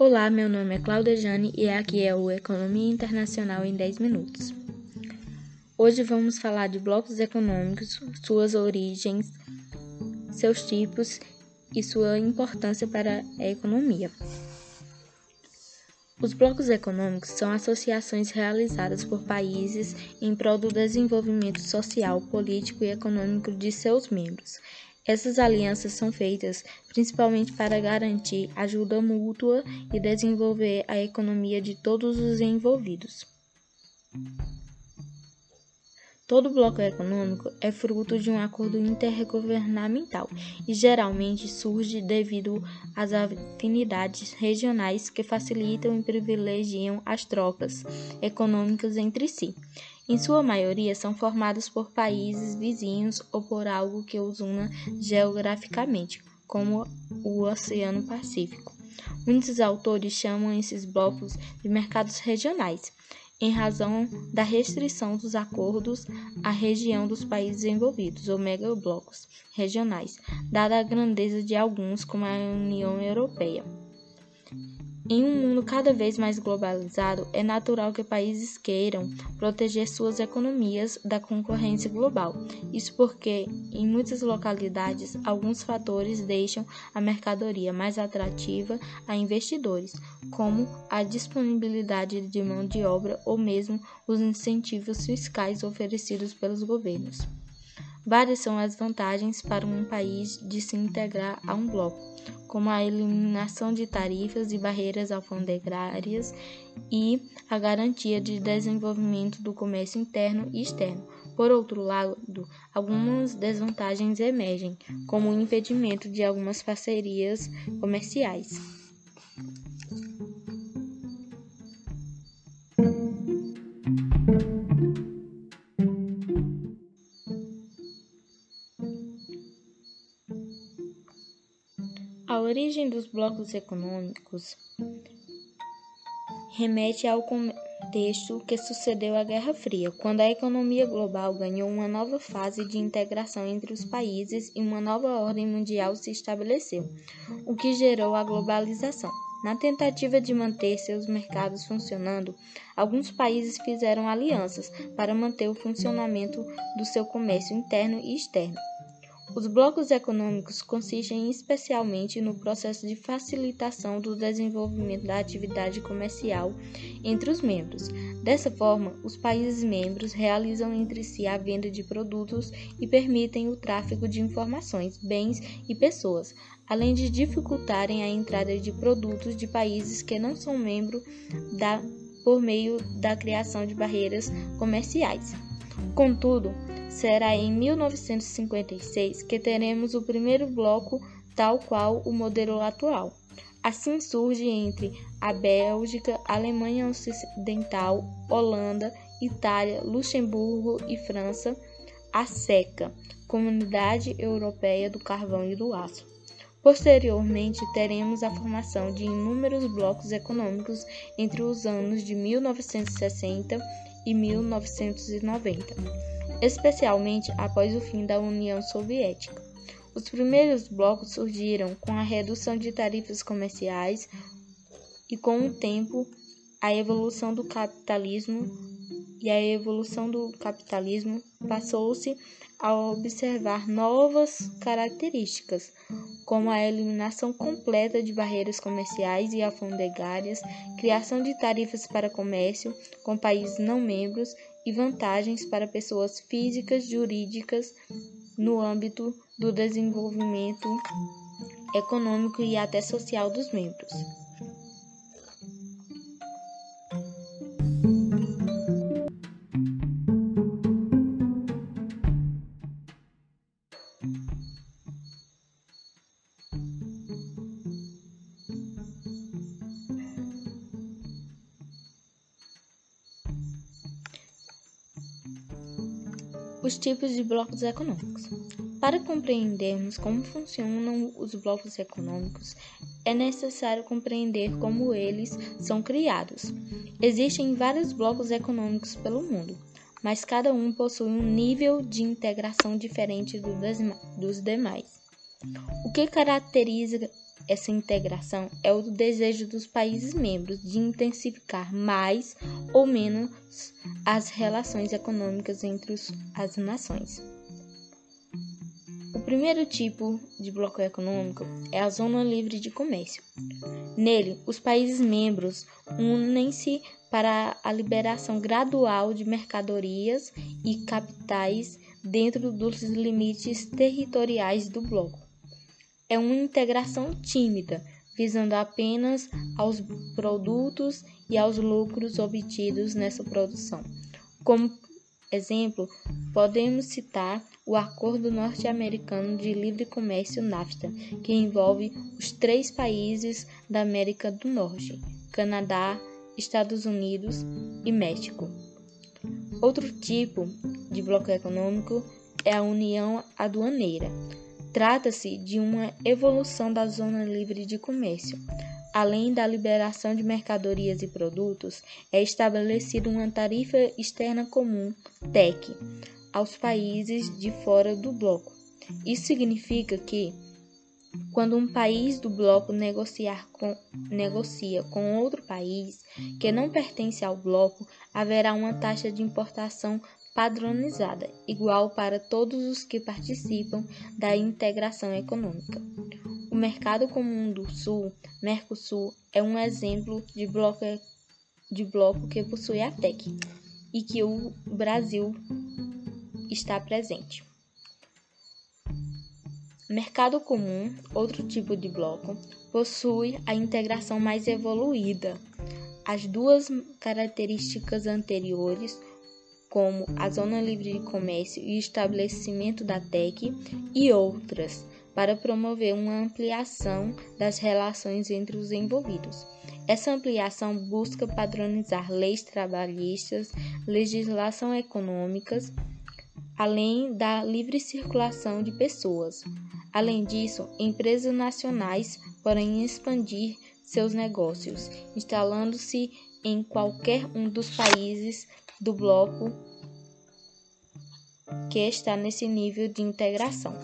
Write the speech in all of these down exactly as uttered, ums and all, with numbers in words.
Olá, meu nome é Cláudia Jane e aqui é o Economia Internacional em dez minutos. Hoje vamos falar de blocos econômicos, suas origens, seus tipos e sua importância para a economia. Os blocos econômicos são associações realizadas por países em prol do desenvolvimento social, político e econômico de seus membros. Essas alianças são feitas principalmente para garantir ajuda mútua e desenvolver a economia de todos os envolvidos. Todo bloco econômico é fruto de um acordo intergovernamental e geralmente surge devido às afinidades regionais que facilitam e privilegiam as trocas econômicas entre si. Em sua maioria, são formados por países vizinhos ou por algo que os una geograficamente, como o Oceano Pacífico. Muitos autores chamam esses blocos de mercados regionais, em razão da restrição dos acordos à região dos países envolvidos, ou megablocos regionais, dada a grandeza de alguns, como a União Europeia. Em um mundo cada vez mais globalizado, é natural que países queiram proteger suas economias da concorrência global. Isso porque, em muitas localidades, alguns fatores deixam a mercadoria mais atrativa a investidores, como a disponibilidade de mão de obra ou mesmo os incentivos fiscais oferecidos pelos governos. Várias são as vantagens para um país de se integrar a um bloco, como a eliminação de tarifas e barreiras alfandegárias e a garantia de desenvolvimento do comércio interno e externo. Por outro lado, algumas desvantagens emergem, como o impedimento de algumas parcerias comerciais. A origem dos blocos econômicos remete ao contexto que sucedeu à Guerra Fria, quando a economia global ganhou uma nova fase de integração entre os países e uma nova ordem mundial se estabeleceu, o que gerou a globalização. Na tentativa de manter seus mercados funcionando, alguns países fizeram alianças para manter o funcionamento do seu comércio interno e externo. Os blocos econômicos consistem especialmente no processo de facilitação do desenvolvimento da atividade comercial entre os membros. Dessa forma, os países membros realizam entre si a venda de produtos e permitem o tráfego de informações, bens e pessoas, além de dificultarem a entrada de produtos de países que não são membros da, por meio da criação de barreiras comerciais. Contudo, será em mil novecentos e cinquenta e seis que teremos o primeiro bloco tal qual o modelo atual. Assim surge entre a Bélgica, Alemanha Ocidental, Holanda, Itália, Luxemburgo e França, a SECA, Comunidade Europeia do Carvão e do Aço. Posteriormente, teremos a formação de inúmeros blocos econômicos entre os anos de mil novecentos e sessenta e mil novecentos e noventa. Especialmente após o fim da União Soviética. Os primeiros blocos surgiram com a redução de tarifas comerciais e, com o tempo, a evolução do capitalismo e a evolução do capitalismo passou-se a observar novas características, como a eliminação completa de barreiras comerciais e alfandegárias, criação de tarifas para comércio com países não membros e vantagens para pessoas físicas jurídicas no âmbito do desenvolvimento econômico e até social dos membros. Os tipos de blocos econômicos. Para compreendermos como funcionam os blocos econômicos, é necessário compreender como eles são criados. Existem vários blocos econômicos pelo mundo, mas cada um possui um nível de integração diferente do dos demais. O que caracteriza essa integração é o desejo dos países membros de intensificar mais ou menos as relações econômicas entre os, as nações. O primeiro tipo de bloco econômico é a Zona Livre de Comércio. Nele, os países membros unem-se para a liberação gradual de mercadorias e capitais dentro dos limites territoriais do bloco. É uma integração tímida, visando apenas aos produtos e aos lucros obtidos nessa produção. Como exemplo, podemos citar o Acordo Norte-Americano de Livre Comércio NAFTA, que envolve os três países da América do Norte, Canadá, Estados Unidos e México. Outro tipo de bloco econômico é a União Aduaneira. Trata-se de uma evolução da Zona Livre de Comércio. Além da liberação de mercadorias e produtos, é estabelecida uma tarifa externa comum, T E C, aos países de fora do bloco. Isso significa que, quando um país do bloco negociar com, negocia com outro país que não pertence ao bloco, haverá uma taxa de importação padronizada, igual para todos os que participam da integração econômica. O Mercado Comum do Sul, Mercosul, é um exemplo de bloco, de bloco que possui a T E C e que o Brasil está presente. Mercado Comum, outro tipo de bloco, possui a integração mais evoluída. As duas características anteriores, como a Zona Livre de Comércio e o estabelecimento da T E C, e outras, para promover uma ampliação das relações entre os envolvidos. Essa ampliação busca padronizar leis trabalhistas, legislação econômica, além da livre circulação de pessoas. Além disso, empresas nacionais podem expandir seus negócios, instalando-se em qualquer um dos países do bloco que está nesse nível de integração.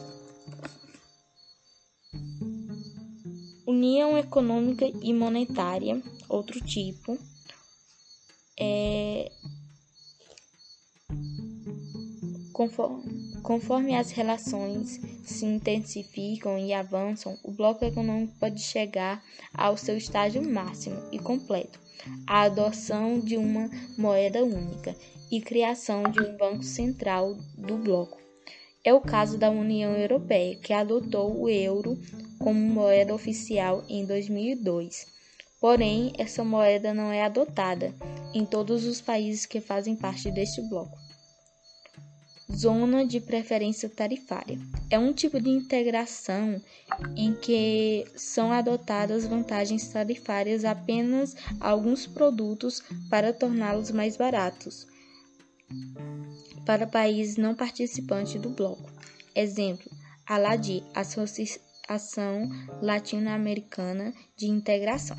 União Econômica e Monetária, outro tipo, é conforme, conforme as relações se intensificam e avançam, o bloco econômico pode chegar ao seu estágio máximo e completo, a adoção de uma moeda única e criação de um banco central do bloco. É o caso da União Europeia, que adotou o euro como moeda oficial em dois mil e dois. Porém, essa moeda não é adotada em todos os países que fazem parte deste bloco. Zona de preferência tarifária. É um tipo de integração em que são adotadas vantagens tarifárias apenas a alguns produtos para torná-los mais baratos para países não participantes do bloco. Exemplo, a L A D I, Associação Latino-Americana de Integração.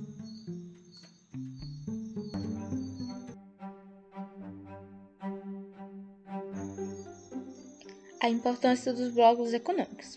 A importância dos blocos econômicos.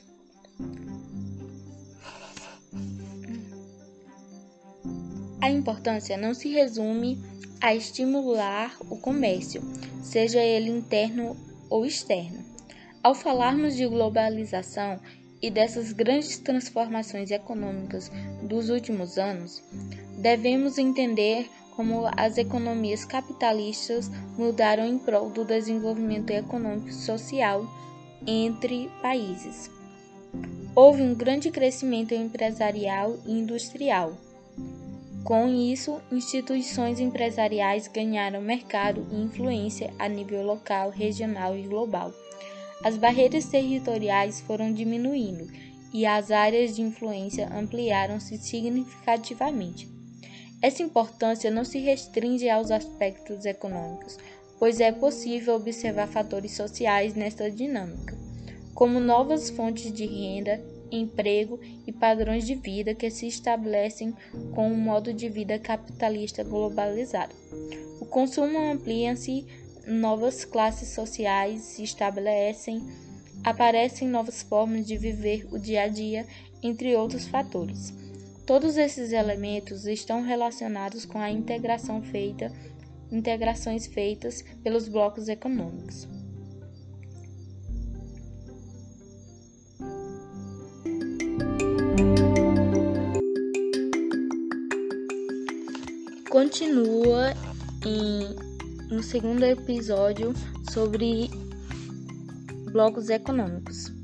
A importância não se resume a estimular o comércio, seja ele interno ou externo. Ao falarmos de globalização e dessas grandes transformações econômicas dos últimos anos, devemos entender como as economias capitalistas mudaram em prol do desenvolvimento econômico e social entre países. Houve um grande crescimento empresarial e industrial. Com isso, instituições empresariais ganharam mercado e influência a nível local, regional e global. As barreiras territoriais foram diminuindo e as áreas de influência ampliaram-se significativamente. Essa importância não se restringe aos aspectos econômicos, pois é possível observar fatores sociais nesta dinâmica, como novas fontes de renda, emprego e padrões de vida que se estabelecem com um modo de vida capitalista globalizado. O consumo amplia-se, novas classes sociais se estabelecem, aparecem novas formas de viver o dia a dia entre outros fatores. Todos esses elementos estão relacionados com a integração feita, integrações feitas pelos blocos econômicos. Continua em um segundo episódio sobre blocos econômicos.